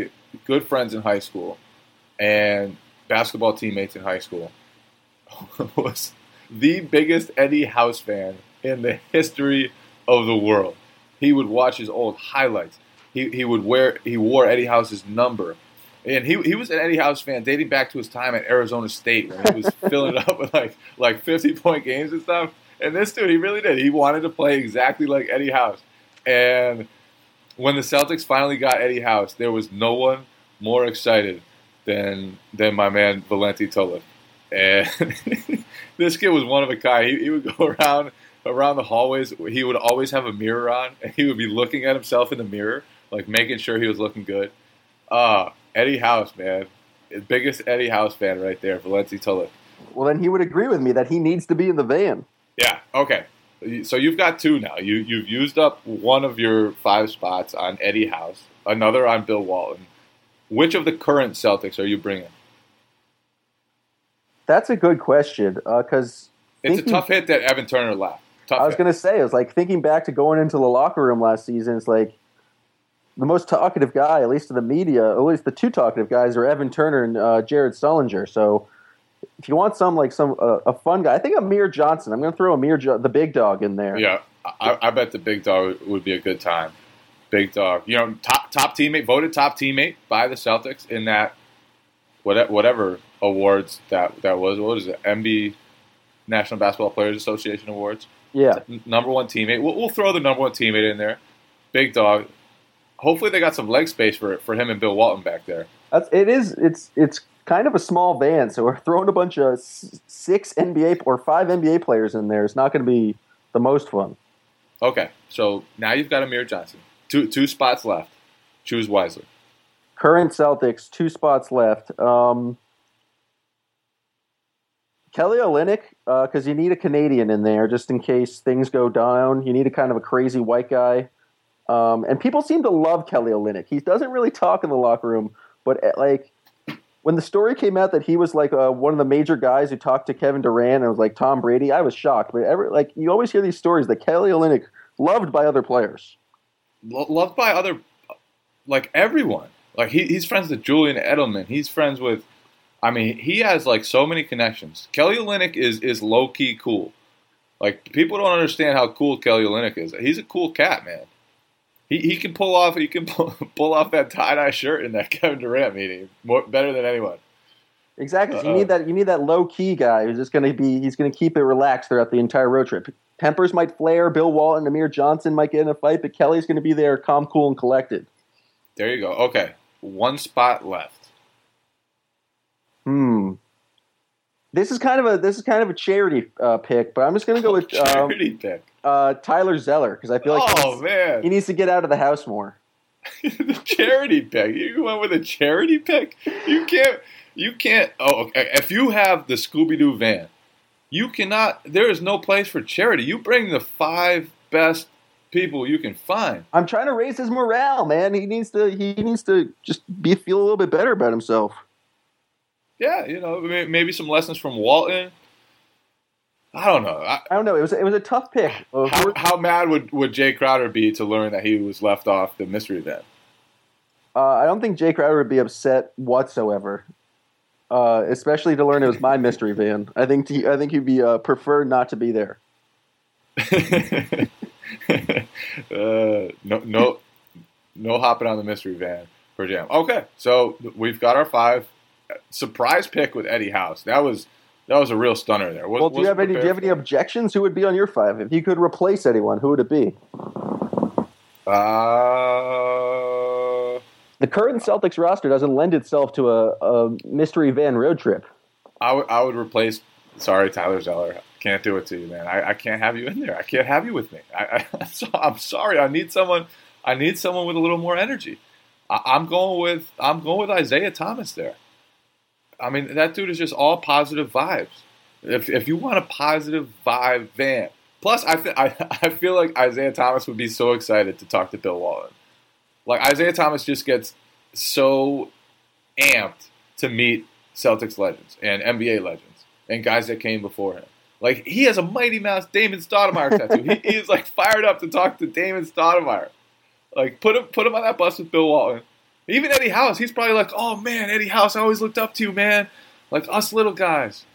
good friends in high school and basketball teammates in high school, was the biggest Eddie House fan in the history of the world. He would watch his old highlights. He wore Eddie House's number. And he was an Eddie House fan dating back to his time at Arizona State when he was filling it up with like 50-point games and stuff. And this dude, he really did. He wanted to play exactly like Eddie House. And when the Celtics finally got Eddie House, there was no one more excited than my man Valenti Tolic. And this kid was one of a kind. He would go around the hallways. He would always have a mirror on, and he would be looking at himself in the mirror, like making sure he was looking good. Eddie House, man. Biggest Eddie House fan right there, Valenti Tolic. Well, then he would agree with me that he needs to be in the van. Yeah, okay. So you've got two now. You've used up one of your 5 spots on Eddie House, another on Bill Walton. Which of the current Celtics are you bringing? That's a good question, because it's a tough hit that Evan Turner left. I was going to say, it was like thinking back to going into the locker room last season, it's like the most talkative guy, at least to the media, at least the two talkative guys, are Evan Turner and Jared Sullinger. So if you want a fun guy, I think Amir Johnson. I'm going to throw the big dog in there. Yeah, I bet the big dog would be a good time. Big dog, top teammate, voted top teammate by the Celtics in that whatever awards that was. What is it? MB National Basketball Players Association Awards. Yeah, number one teammate. We'll throw the number one teammate in there. Big dog. Hopefully they got some leg space for him and Bill Walton back there. It's kind of a small van, so we're throwing a bunch of 6 NBA or 5 NBA players in there. It's not going to be the most fun. Okay, so now you've got Amir Johnson. Two spots left. Choose wisely. Current Celtics, 2 spots left. Kelly Olynyk, because you need a Canadian in there just in case things go down. You need a kind of a crazy white guy. And people seem to love Kelly Olynyk. He doesn't really talk in the locker room, but when the story came out that he was one of the major guys who talked to Kevin Durant and it was like Tom Brady, I was shocked. But you always hear these stories that Kelly Olynyk loved by other players. Loved by other, everyone. He's friends with Julian Edelman. He's friends with, he has so many connections. Kelly Olynyk is low key cool. People don't understand how cool Kelly Olynyk is. He's a cool cat, man. He can pull off that tie-dye shirt in that Kevin Durant meeting better than anyone. Exactly. So you need that low key guy who's just going to keep it relaxed throughout the entire road trip. Tempers might flare. Bill Walton, Amir Johnson might get in a fight, but Kelly's going to be there, calm, cool, and collected. There you go. Okay, 1 spot left. This is kind of a charity pick, but I'm just going to go with charity pick. Tyler Zeller, because I feel like he needs to get out of the house more. The charity pick. You went with a charity pick? You can't. Oh, okay. If you have the Scooby-Doo van, you cannot. There is no place for charity. You bring the 5 best people you can find. I'm trying to raise his morale, man. He needs to just feel a little bit better about himself. Yeah, maybe some lessons from Walton. I don't know. I don't know. It was a tough pick. How mad would Jay Crowder be to learn that he was left off the mystery van? I don't think Jay Crowder would be upset whatsoever, especially to learn it was my mystery van. I think he'd be prefer not to be there. No hopping on the mystery van for Jam. Okay, so we've got our 5. Surprise pick with Eddie House. That was a real stunner there. Do you have any objections? Who would be on your 5? If you could replace anyone, who would it be? The current Celtics roster doesn't lend itself to a mystery van road trip. I would replace. Sorry, Tyler Zeller. Can't do it to you, man. I can't have you in there. I can't have you with me. I'm sorry. I need someone with a little more energy. I'm going with Isaiah Thomas there. That dude is just all positive vibes. If you want a positive vibe van, plus I feel like Isaiah Thomas would be so excited to talk to Bill Walton. Isaiah Thomas just gets so amped to meet Celtics legends and NBA legends and guys that came before him. He has a Mighty Mouse Damon Stoudemire tattoo. He is fired up to talk to Damon Stoudemire. Put him on that bus with Bill Walton. Even Eddie House, he's probably like, oh man, Eddie House, I always looked up to you, man. Like us little guys.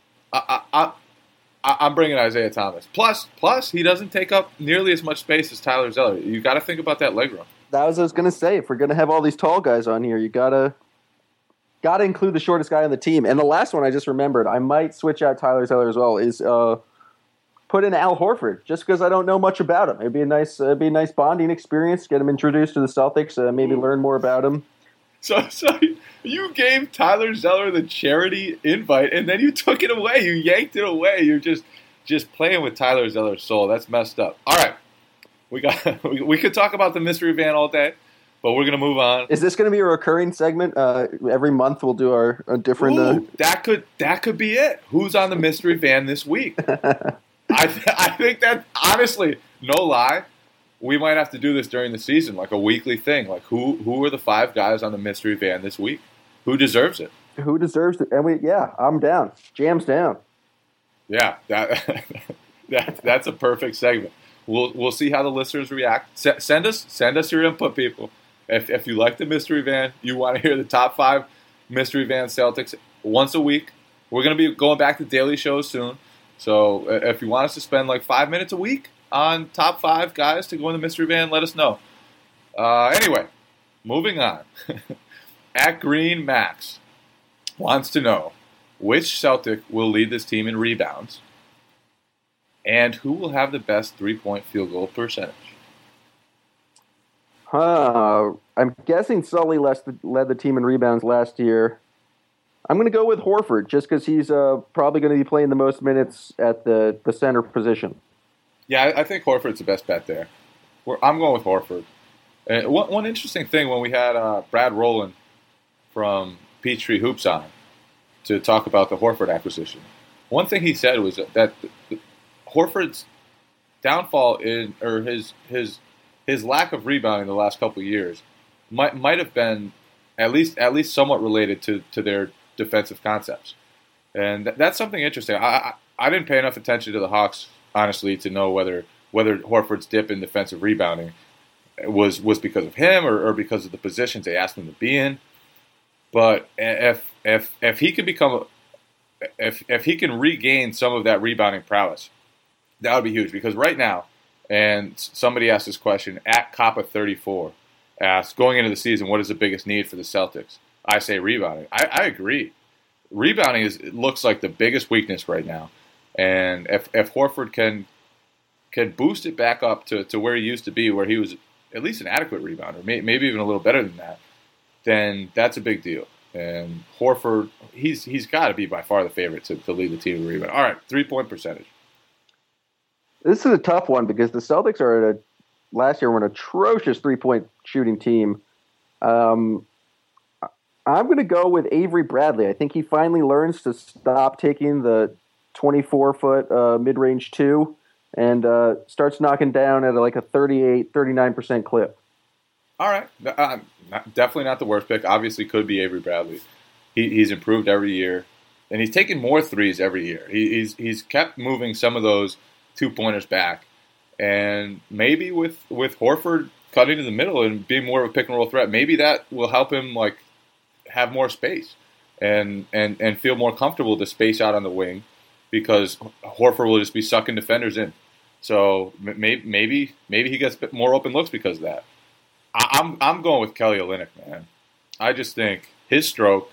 I'm bringing Isaiah Thomas. Plus, he doesn't take up nearly as much space as Tyler Zeller. You got to think about that leg room. That was what I was going to say. If we're going to have all these tall guys on here, you gotta include the shortest guy on the team. And the last one I just remembered, I might switch out Tyler Zeller as well, is put in Al Horford, just because I don't know much about him. It'd be a nice bonding experience, get him introduced to the Celtics, maybe learn more about him. So you gave Tyler Zeller the charity invite, and then you took it away. You yanked it away. You're just playing with Tyler Zeller's soul. That's messed up. All right, we could talk about the mystery van all day, but we're gonna move on. Is this gonna be a recurring segment? Every month we'll do a different. Ooh, that could be it. Who's on the mystery van this week? I think that, honestly, no lie, we might have to do this during the season, like a weekly thing. Like, who are the 5 guys on the mystery van this week? Who deserves it? Who deserves it? And I'm down. Jam's down. Yeah, that's a perfect segment. We'll see how the listeners react. Send us your input, people. If you like the mystery van, you want to hear the top 5 mystery van Celtics once a week. We're going to be going back to daily shows soon. So if you want us to spend like 5 minutes a week on top 5 guys to go in the mystery van, let us know. Anyway, moving on. At Green Max wants to know which Celtic will lead this team in rebounds and who will have the best 3-point field goal percentage. I'm guessing Sully led the team in rebounds last year. I'm going to go with Horford just because he's probably going to be playing the most minutes at the center position. Yeah, I think Horford's the best bet there. I'm going with Horford. And one interesting thing when we had Brad Rowland from Peachtree Hoops on to talk about the Horford acquisition, one thing he said was that Horford's downfall his lack of rebounding the last couple of years might have been at least somewhat related to their defensive concepts, and that's something interesting. I didn't pay enough attention to the Hawks, honestly, to know whether Horford's dip in defensive rebounding was because of him or because of the positions they asked him to be in. But if he can if he can regain some of that rebounding prowess, that would be huge. Because right now, and somebody asked this question at Kappa34, asked, going into the season, what is the biggest need for the Celtics? I say rebounding. I agree. Rebounding looks like the biggest weakness right now. And if Horford can boost it back up to where he used to be, where he was at least an adequate rebounder, maybe even a little better than that, then that's a big deal. And Horford, he's got to be by far the favorite to lead the team in rebound. All right, 3-point percentage. This is a tough one because the Celtics last year were an atrocious 3-point shooting team. I'm going to go with Avery Bradley. I think he finally learns to stop taking the 24-foot mid-range 2 and starts knocking down at like a 38-39% clip. All right. Definitely not the worst pick. Obviously could be Avery Bradley. He's improved every year, and he's taking more threes every year. He's kept moving some of those 2-pointers back. And maybe with Horford cutting to the middle and being more of a pick-and-roll threat, maybe that will help him like have more space and feel more comfortable to space out on the wing, because Horford will just be sucking defenders in. So maybe he gets more open looks because of that. I'm going with Kelly Olynyk, man. I just think his stroke,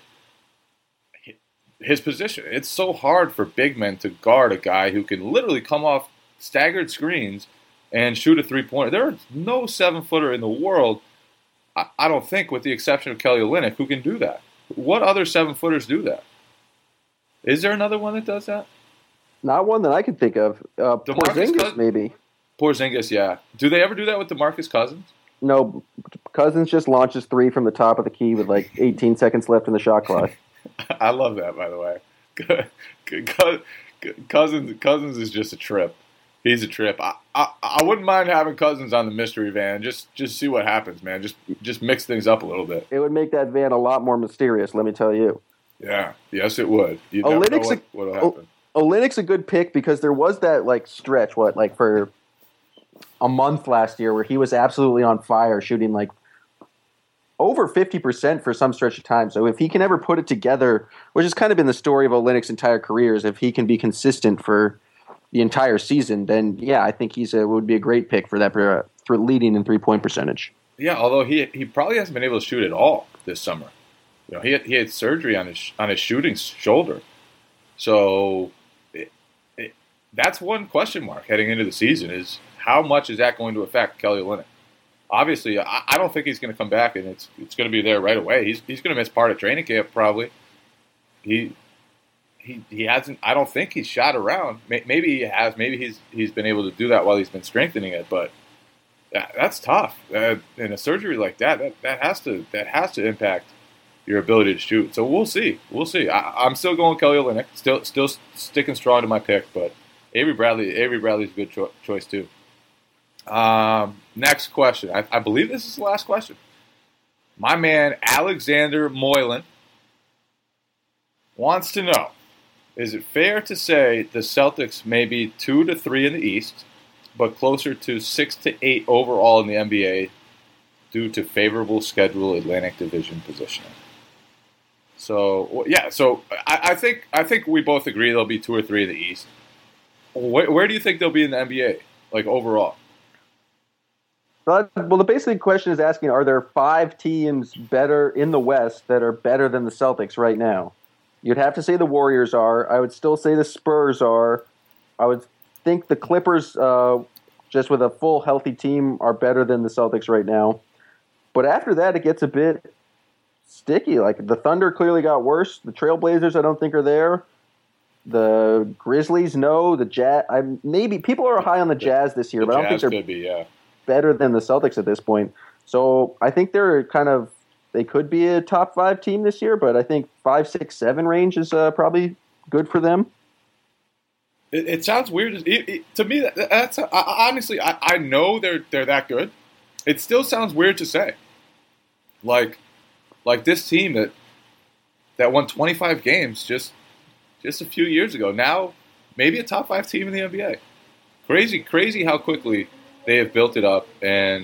his position, it's so hard for big men to guard a guy who can literally come off staggered screens and shoot a 3-pointer. There is no 7-footer in the world, I don't think, with the exception of Kelly Olynyk, who can do that. What other 7-footers do that? Is there another one that does that? Not one that I can think of. Porzingis, maybe. Porzingis, yeah. Do they ever do that with DeMarcus Cousins? No, Cousins just launches 3 from the top of the key with like 18 seconds left in the shot clock. I love that, by the way. Cousins is just a trip. He's a trip. I wouldn't mind having Cousins on the mystery van. Just see what happens, man. Just mix things up a little bit. It would make that van a lot more mysterious, let me tell you. Yeah. Yes, it would. You never know what'll happen. Olynyk's a good pick because there was that like stretch, for a month last year where he was absolutely on fire, shooting like over 50% for some stretch of time. So if he can ever put it together, which has kind of been the story of Olynyk's entire career, is if he can be consistent for the entire season, then yeah, I think would be a great pick for that for leading in 3-point percentage. Yeah, although he probably hasn't been able to shoot at all this summer. You know, he had surgery on his shooting shoulder, so that's one question mark heading into the season: is how much is that going to affect Kelly Olynyk? Obviously, I don't think he's going to come back and it's going to be there right away. He's going to miss part of training camp probably. He hasn't. I don't think he's shot around. Maybe he has. Maybe he's been able to do that while he's been strengthening it. But that's tough. And a surgery like that has to impact your ability to shoot. So we'll see. I'm still going Kelly Olynyk. Still sticking strong to my pick. But Avery Bradley's a good choice too. Next question. I believe this is the last question. My man Alexander Moylan wants to know: is it fair to say the Celtics may be 2 to 3 in the East, but closer to 6 to 8 overall in the NBA due to favorable schedule Atlantic Division positioning? So yeah. So I think we both agree they'll be 2 or 3 in the East. Where do you think they'll be in the NBA, like overall? Well, the basic question is asking, are there 5 teams better in the West that are better than the Celtics right now? You'd have to say the Warriors are. I would still say the Spurs are. I would think the Clippers, just with a full healthy team, are better than the Celtics right now. But after that, it gets a bit sticky. Like the Thunder clearly got worse. The Trailblazers, I don't think, are there. The Grizzlies, no. The Jazz, maybe people are high on the Jazz this year, but I don't think they're better than the Celtics at this point. So I think they could be a top 5 team this year, but I think 5, 6, 7 range is probably good for them. It sounds weird to me. That's honestly, I know they're that good. It still sounds weird to say, like this team that won 25 games just a few years ago. Now maybe a top 5 team in the NBA. Crazy how quickly they have built it up and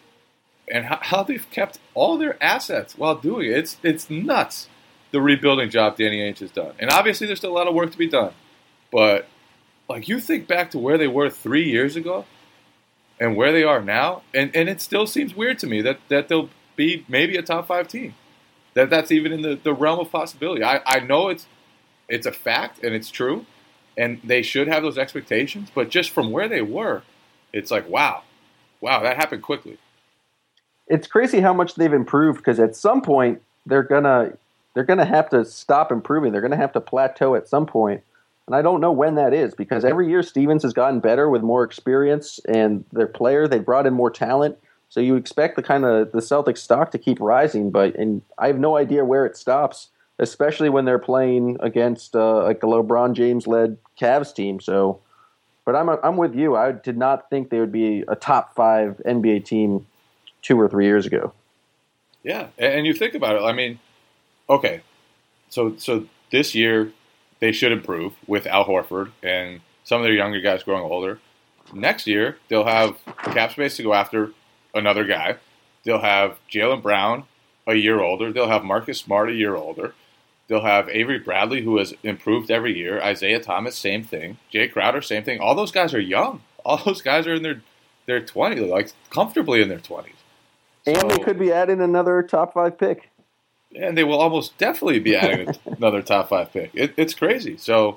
how they've kept all their assets while doing it. It's nuts, the rebuilding job Danny Ainge has done. And obviously there's still a lot of work to be done. But like you think back to where they were 3 years ago and where they are now, and it still seems weird to me that they'll be maybe a top 5 team. That's even in the realm of possibility. I know it's a fact and it's true, and they should have those expectations, but just from where they were, it's like, wow, that happened quickly. It's crazy how much they've improved, because at some point they're gonna have to stop improving. They're gonna have to plateau at some point, and I don't know when that is, because every year Stevens has gotten better with more experience, and their player, they brought in more talent. So you expect the Celtics stock to keep rising, and I have no idea where it stops, especially when they're playing against like the LeBron James led Cavs team. So. But I'm with you. I did not think they would be a top 5 NBA team 2 or 3 years ago. Yeah, and you think about it. I mean, okay, so this year they should improve with Al Horford and some of their younger guys growing older. Next year they'll have cap space to go after another guy. They'll have Jaylen Brown a year older. They'll have Marcus Smart a year older. They'll have Avery Bradley, who has improved every year. Isaiah Thomas, same thing. Jay Crowder, same thing. All those guys are young. All those guys are in their 20s, like comfortably in their 20s. And they could be adding another top 5 pick. And they will almost definitely be adding another top 5 pick. It's crazy. So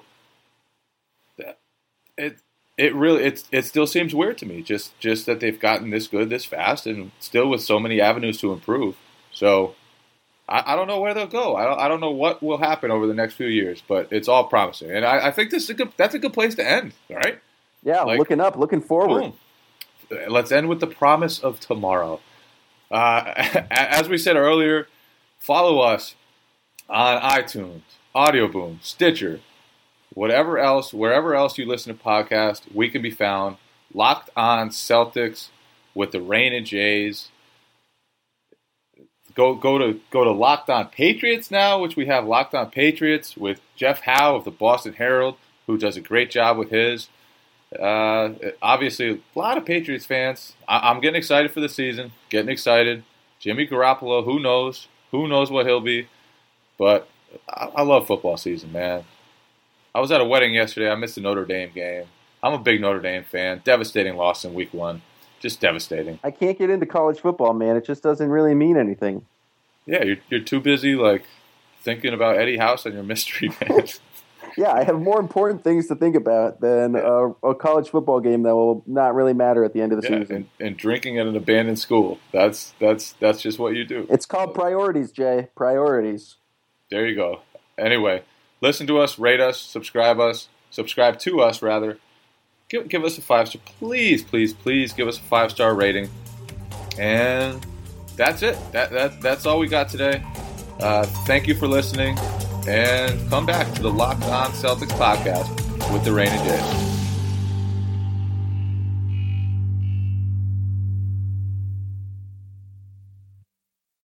it still seems weird to me, just that they've gotten this good this fast and still with so many avenues to improve. So I don't know where they'll go. I don't know what will happen over the next few years, but it's all promising. And I think that's a good place to end, all right? Yeah, looking up, looking forward. Boom. Let's end with the promise of tomorrow. As we said earlier, follow us on iTunes, Audio Boom, Stitcher, wherever else you listen to podcasts, we can be found. Locked on Celtics with the Rain and Jays. Go to Locked On Patriots now, which we have Locked On Patriots with Jeff Howe of the Boston Herald, who does a great job with his. Obviously, a lot of Patriots fans. I'm getting excited for the season. Getting excited. Jimmy Garoppolo, who knows? Who knows what he'll be? But I love football season, man. I was at a wedding yesterday. I missed the Notre Dame game. I'm a big Notre Dame fan. Devastating loss in week 1. Just devastating. I can't get into college football, man. It just doesn't really mean anything. Yeah, you're too busy, like, thinking about Eddie House and your mystery man. Yeah, I have more important things to think about than a college football game that will not really matter at the end of the season. And drinking at an abandoned school. That's just what you do. It's called priorities, Jay. Priorities. There you go. Anyway, listen to us, rate us, subscribe to us, rather. Give us a 5-star. Please give us a 5-star rating. And that's it. That's all we got today. Thank you for listening. And come back to the Locked On Celtics podcast with the Rain and Jays.